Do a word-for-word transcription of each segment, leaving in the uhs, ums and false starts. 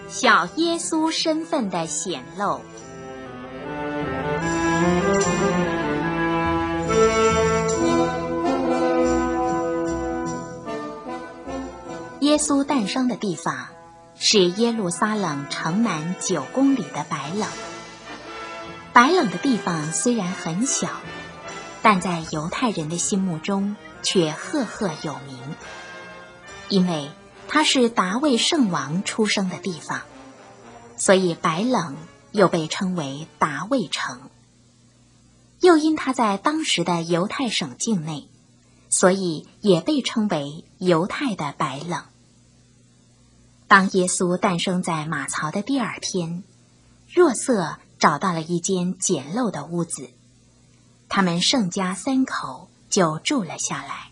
小耶稣身份的显露。耶稣诞生的地方是耶路撒冷城南九公里的白冷。白冷的地方虽然很小，但在犹太人的心目中却赫赫有名，因为它是达味圣王出生的地方，所以白冷又被称为达味城。又因它在当时的犹太省境内，所以也被称为犹太的白冷。当耶稣诞生在马槽的第二天，若瑟找到了一间简陋的屋子，他们圣家三口就住了下来。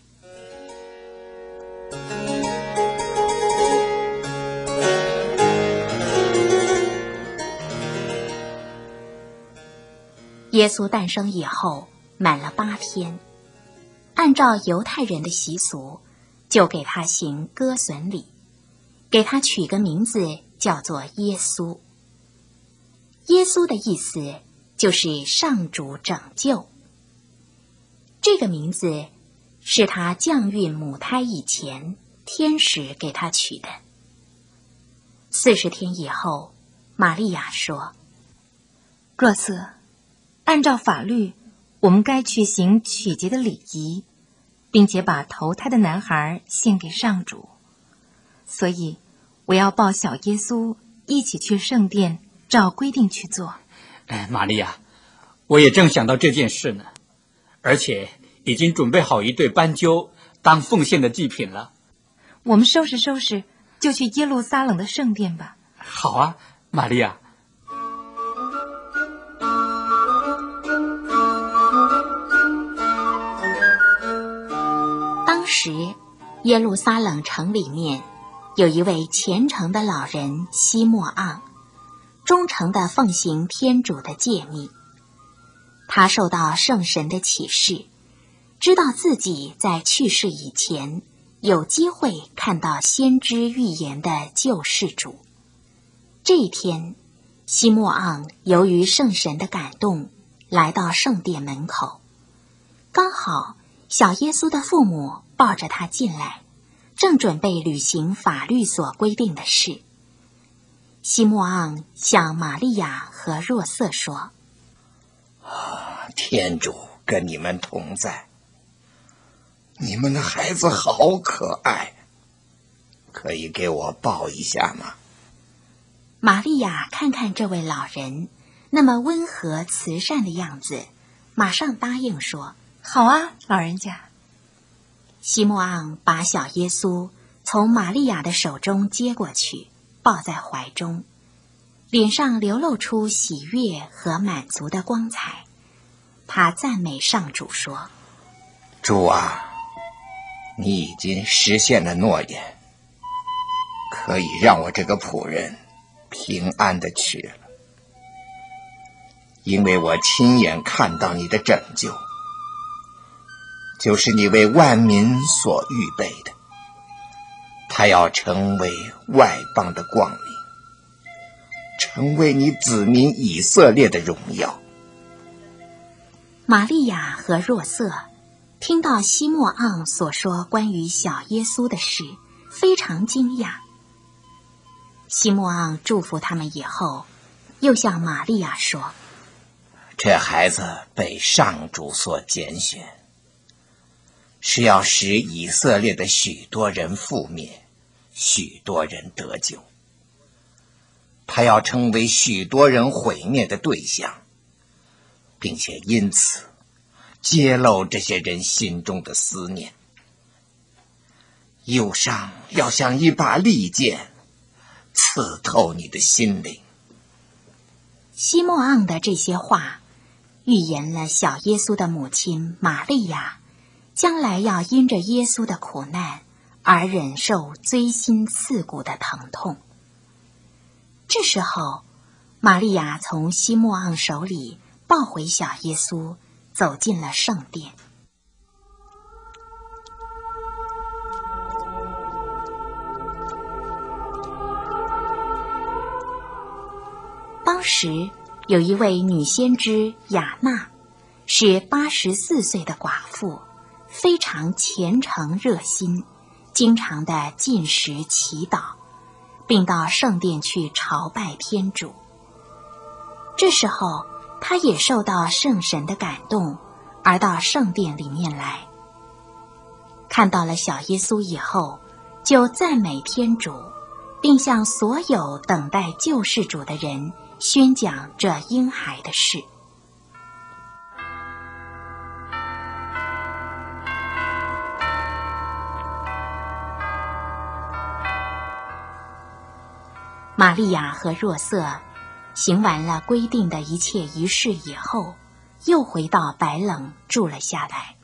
耶稣诞生以后满了八天，按照犹太人的习俗，就给他行割损礼，给他取个名字叫做耶稣。耶稣的意思就是上主拯救。这个名字是他降孕母胎以前天使给他取的。四十天以后，玛利亚说： 若瑟，按照法律，我们该去行取节的礼仪，并且把头胎的男孩献给上主。所以我要抱小耶稣一起去圣殿，照规定去做。 哎，玛利亚，我也正想到这件事呢，而且已经准备好一对斑鸠当奉献的祭品了。 我们收拾收拾，就去耶路撒冷的圣殿吧。 好啊，玛利亚。 当时耶路撒冷城里面有一位虔诚的老人西莫盎，忠诚地奉行天主的诫命。他受到圣神的启示，知道自己在去世以前有机会看到先知预言的救世主。这一天，西莫盎由于圣神的感动，来到圣殿门口，刚好小耶稣的父母抱着他进来，正准备履行法律所规定的事。西莫盎向玛利亚和若瑟说： 天主跟你们同在，你们的孩子好可爱，可以给我抱一下吗？ 玛利亚看看这位老人那么温和慈善的样子，马上答应说： 好啊，老人家。 西莫盎把小耶稣从玛利亚的手中接过去，抱在怀中，脸上流露出喜悦和满足的光彩。他赞美上主说： 主啊，你已经实现了诺言，可以让我这个仆人平安地去了，因为我亲眼看到你的拯救，就是你为万民所预备的，他要成为外邦的光明，成为你子民以色列的荣耀。 玛利亚和若瑟听到西莫盎所说关于小耶稣的事，非常惊讶。西莫盎祝福他们以后，又向玛利亚说： 这孩子被上主所拣选，是要使以色列的许多人覆灭，许多人得救。他要成为许多人毁灭的对象，并且因此揭露这些人心中的思念。忧伤要像一把利剑，刺透你的心灵。 西莫盎的这些话预言了小耶稣的母亲玛利亚将来要因着耶稣的苦难而忍受锥心刺骨的疼痛。这时候，玛利亚从西莫盎手里抱回小耶稣，走进了圣殿。 当时有一位女先知雅娜，是八十四岁的寡妇，非常虔诚热心，经常的进食祈祷，并到圣殿去朝拜天主。这时候她也受到圣神的感动，而到圣殿里面来。看到了小耶稣以后，就赞美天主，并向所有等待救世主的人宣讲这婴孩的事。玛利亚和若瑟行完了规定的一切仪式以后，又回到白冷住了下来。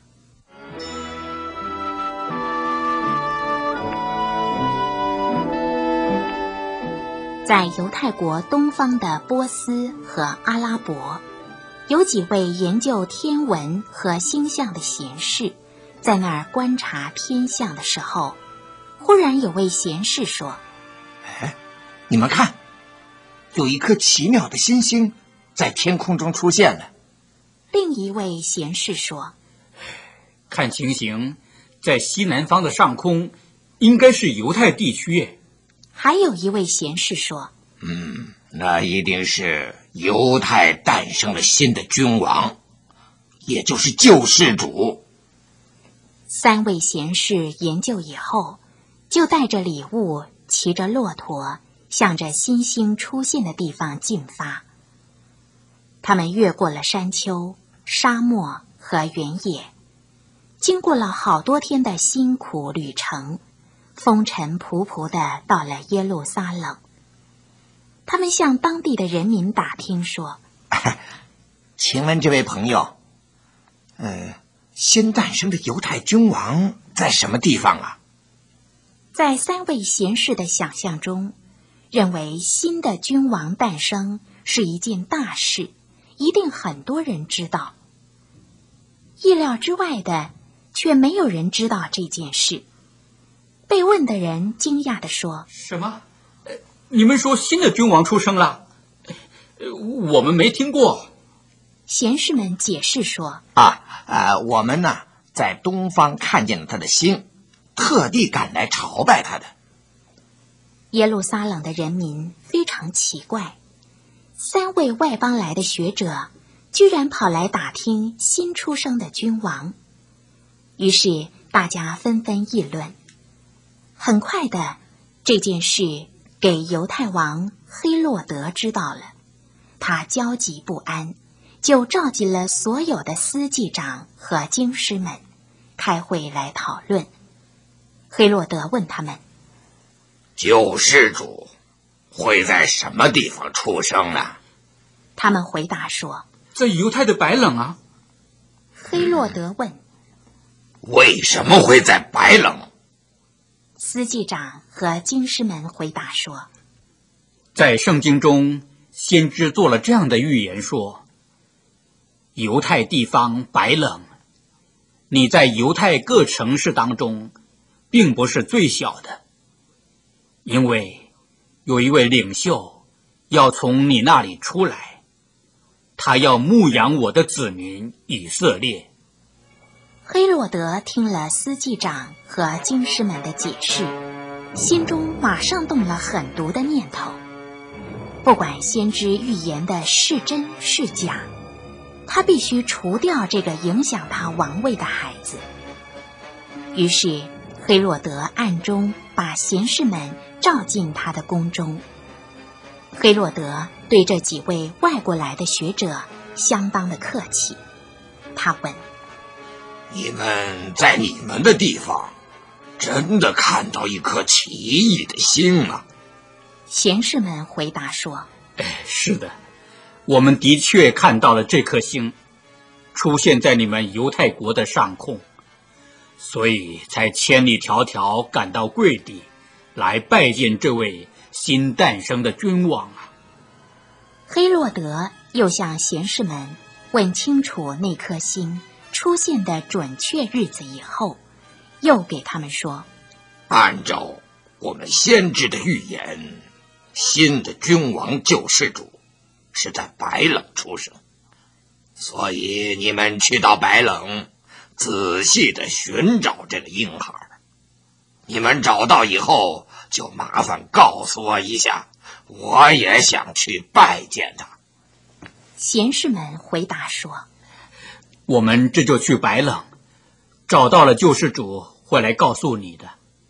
在犹太国东方的波斯和阿拉伯，有几位研究天文和星象的贤士，在那儿观察天象的时候，忽然有位贤士说： 哎，你们看，有一颗奇妙的新星在天空中出现了。 另一位贤士说： 看情形，在西南方的上空应该是犹太地区耶。 还有一位贤士说： 嗯，那一定是犹太诞生了新的君王，也就是救世主。 三位贤士研究以后，就带着礼物，骑着骆驼，向着新星出现的地方进发。他们越过了山丘、沙漠和原野，经过了好多天的辛苦旅程，风尘仆仆地到了耶路撒冷。他们向当地的人民打听说： 请问这位朋友，呃，新诞生的犹太君王在什么地方啊？ 在三位贤士的想象中，认为新的君王诞生是一件大事，一定很多人知道。意料之外的，却没有人知道这件事。被问的人惊讶地说： 什么？你们说新的君王出生了？我们没听过。 贤士们解释说： 啊，呃，我们呢在东方看见了他的星，特地赶来朝拜他的。 耶路撒冷的人民非常奇怪，三位外邦来的学者居然跑来打听新出生的君王。于是大家纷纷议论。很快的，这件事给犹太王黑落德知道了，他焦急不安，就召集了所有的司祭长和经师们，开会来讨论。黑落德问他们： 救世主会在什么地方出生呢？ 他们回答说： 在犹太的白冷啊。 黑落德问： 为什么会在白冷？ 司祭长和经师们回答说： 在圣经中，先知做了这样的预言说：犹太地方白冷，你在犹太各城市当中并不是最小的，因为有一位领袖要从你那里出来，他要牧养我的子民以色列。 黑落德听了司祭长和经师们的解释，心中马上动了狠毒的念头。不管先知预言的是真是假，他必须除掉这个影响他王位的孩子。于是黑落德暗中把贤士们召进他的宫中。黑落德对这几位外国来的学者相当的客气，他问： 你们在你们的地方真的看到一颗奇异的星吗？ 贤士们回答说： 哎，是的，我们的确看到了这颗星出现在你们犹太国的上空，所以才千里迢迢赶到贵地来拜见这位新诞生的君王啊。 黑落德又向贤士们问清楚那颗星出现的准确日子以后，又给他们说： 按照我们先知的预言，新的君王救世主是在白冷出生，所以你们去到白冷，仔细的寻找这个婴孩。你们找到以后，就麻烦告诉我一下，我也想去拜见他。 贤士们回答说： 我们这就去白冷，找到了救世主，会来告诉你的。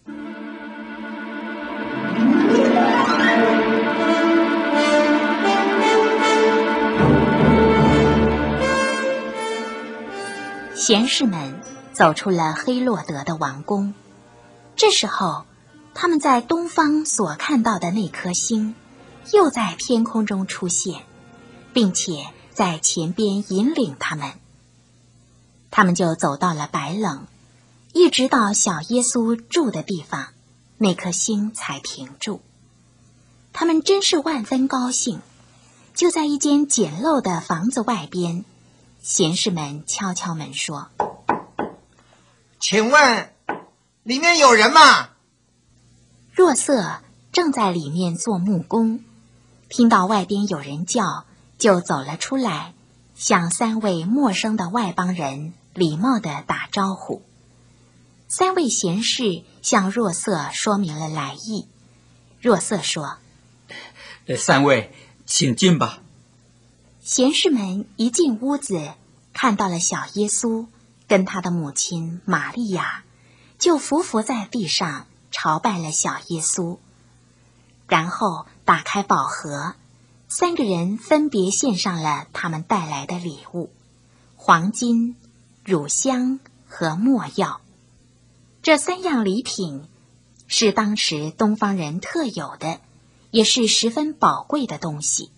贤士们走出了黑落德的王宫。这时候，他们在东方所看到的那颗星又在天空中出现，并且在前边引领他们。他们就走到了白冷，一直到小耶稣住的地方，那颗星才停住。他们真是万分高兴。就在一间简陋的房子外边，贤士们敲敲门说： 请问里面有人吗？ 若瑟正在里面做木工，听到外边有人叫，就走了出来，向三位陌生的外邦人礼貌地打招呼。三位贤士向若瑟说明了来意。若瑟说： 三位，请进吧。 贤士们一进屋子，看到了小耶稣跟他的母亲玛利亚，就伏伏在地上朝拜了小耶稣，然后打开宝盒，三个人分别献上了他们带来的礼物：黄金、乳香和没药。这三样礼品是当时东方人特有的，也是十分宝贵的东西。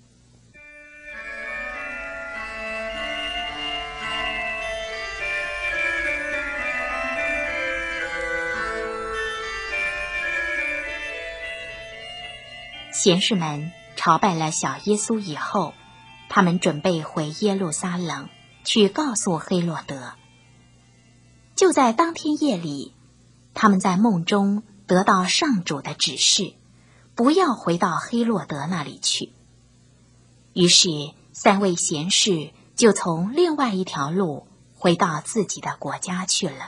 贤士们朝拜了小耶稣以后，他们准备回耶路撒冷去告诉黑落德。就在当天夜里，他们在梦中得到上主的指示，不要回到黑落德那里去。于是三位贤士就从另外一条路回到自己的国家去了。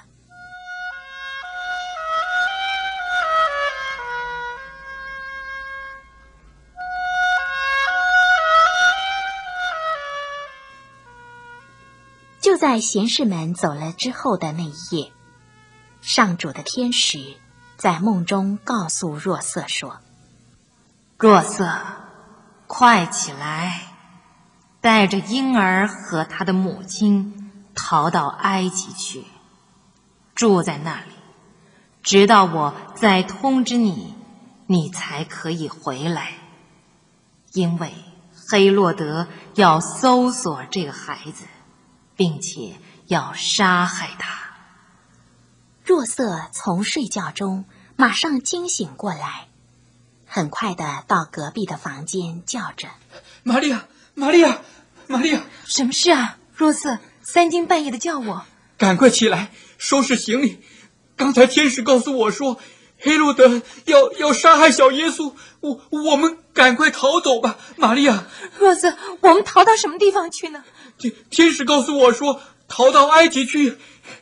就在贤士们走了之后的那一夜，上主的天使在梦中告诉若瑟说： 若瑟，快起来，带着婴儿和他的母亲逃到埃及去，住在那里，直到我再通知你，你才可以回来。因为黑落德要搜索这个孩子，并且要杀害他。 若瑟从睡觉中马上惊醒过来，很快的到隔壁的房间叫着： 玛利亚，玛利亚，玛利亚！ 什么事啊？若瑟三更半夜的叫我。 赶快起来，收拾行李。刚才天使告诉我说，黑落德要要杀害小耶稣，我我们赶快逃走吧，玛利亚。 若瑟，我们逃到什么地方去呢？ 天天使告诉我说，逃到埃及去。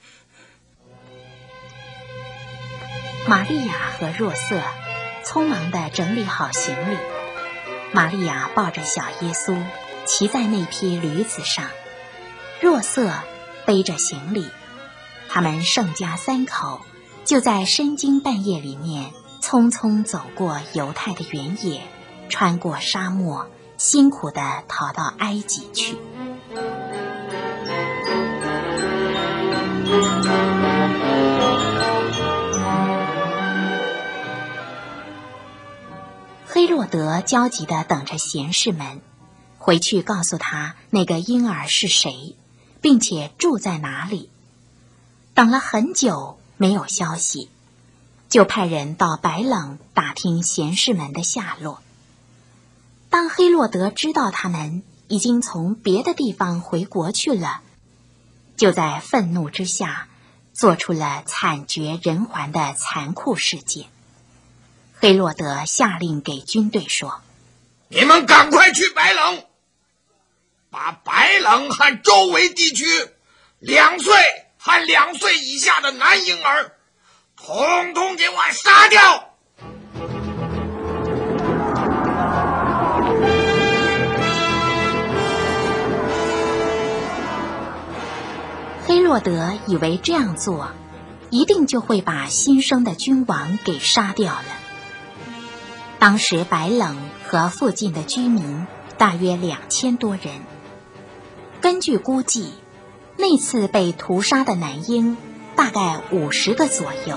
玛利亚和若瑟匆忙地整理好行李。玛利亚抱着小耶稣骑在那匹驴子上，若瑟背着行李。他们盛家三口就在深更半夜里面匆匆走过犹太的原野，穿过沙漠，辛苦地逃到埃及去。黑落德焦急地等着贤士们回去告诉他那个婴儿是谁，并且住在哪里。等了很久没有消息，就派人到白冷打听贤士们的下落。当黑落德知道他们已经从别的地方回国去了，就在愤怒之下做出了惨绝人寰的残酷事件。黑落德下令给军队说： 你们赶快去白冷， 把白冷和周围地区两岁和两岁以下的男婴儿统统给我杀掉。 黑洛德以为这样做一定就会把新生的君王给杀掉了。当时白冷和附近的居民大约两千多人，根据估计，那次被屠杀的男婴大概五十个左右。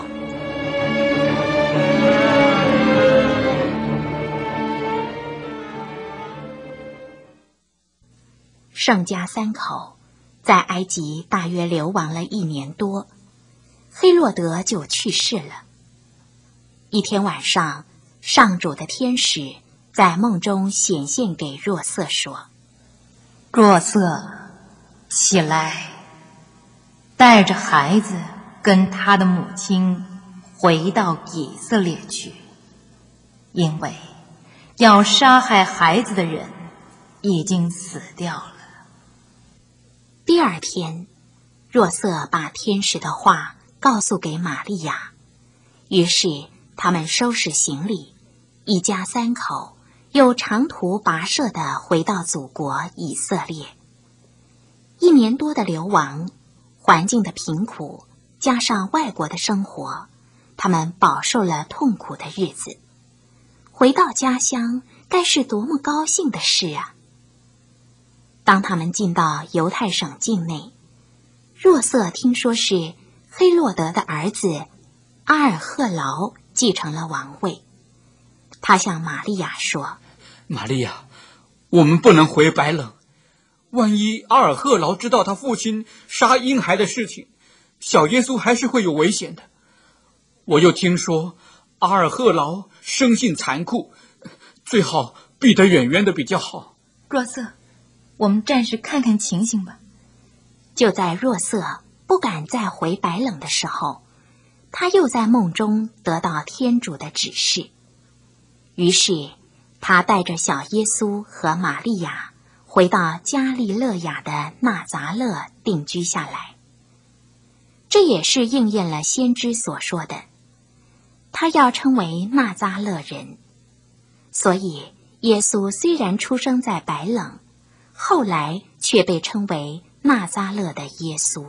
盛家三口在埃及大约流亡了一年多，黑洛德就去世了。一天晚上，上主的天使在梦中显现给若瑟说： 若瑟，起来，带着孩子跟他的母亲回到以色列去，因为要杀害孩子的人已经死掉了。 第二天，若瑟把天使的话告诉给玛利亚，于是他们收拾行李，一家三口又长途跋涉地回到祖国以色列。一年多的流亡，环境的贫苦，加上外国的生活，他们饱受了痛苦的日子。回到家乡，该是多么高兴的事啊！当他们进到犹太省境内，若瑟听说是黑洛德的儿子阿尔赫劳继承了王位，他向玛利亚说： 玛利亚，我们不能回白冷，万一阿尔赫劳知道他父亲杀婴孩的事情，小耶稣还是会有危险的。我又听说阿尔赫劳生性残酷，最好避得远远的比较好。 若瑟，我们暂时看看情形吧。 就在若瑟不敢再回白冷的时候，他又在梦中得到天主的指示，于是他带着小耶稣和玛利亚回到加利勒亚的纳匝勒定居下来。这也是应验了先知所说的，他要称为纳匝勒人。所以耶稣虽然出生在白冷，后来却被称为纳匝勒的耶稣。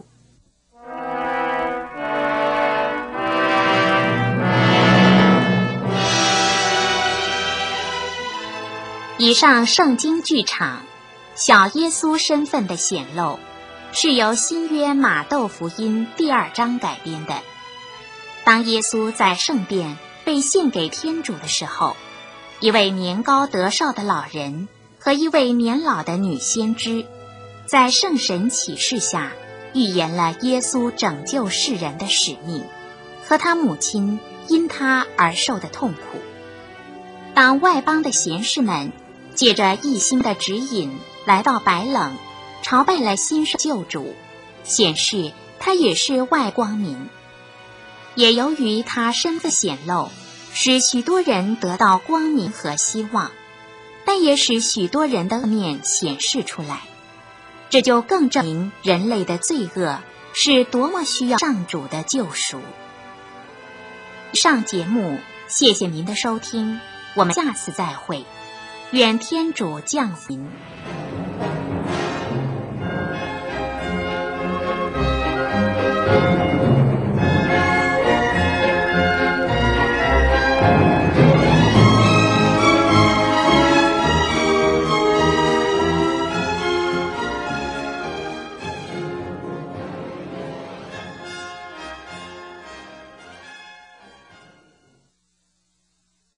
以上圣经剧场小耶稣身份的显露，是由新约马窦福音第二章改编的。当耶稣在圣殿被献给天主的时候，一位年高德少的老人和一位年老的女先知，在圣神启示下预言了耶稣拯救世人的使命和他母亲因他而受的痛苦。当外邦的贤士们借着一心的指引来到白冷，朝拜了新生救主，显示他也是外光民。也由于他身份显露，使许多人得到光明和希望，但也使许多人的恶面显示出来。这就更证明人类的罪恶是多么需要上主的救赎。以上节目，谢谢您的收听，我们下次再会。愿天主降福您。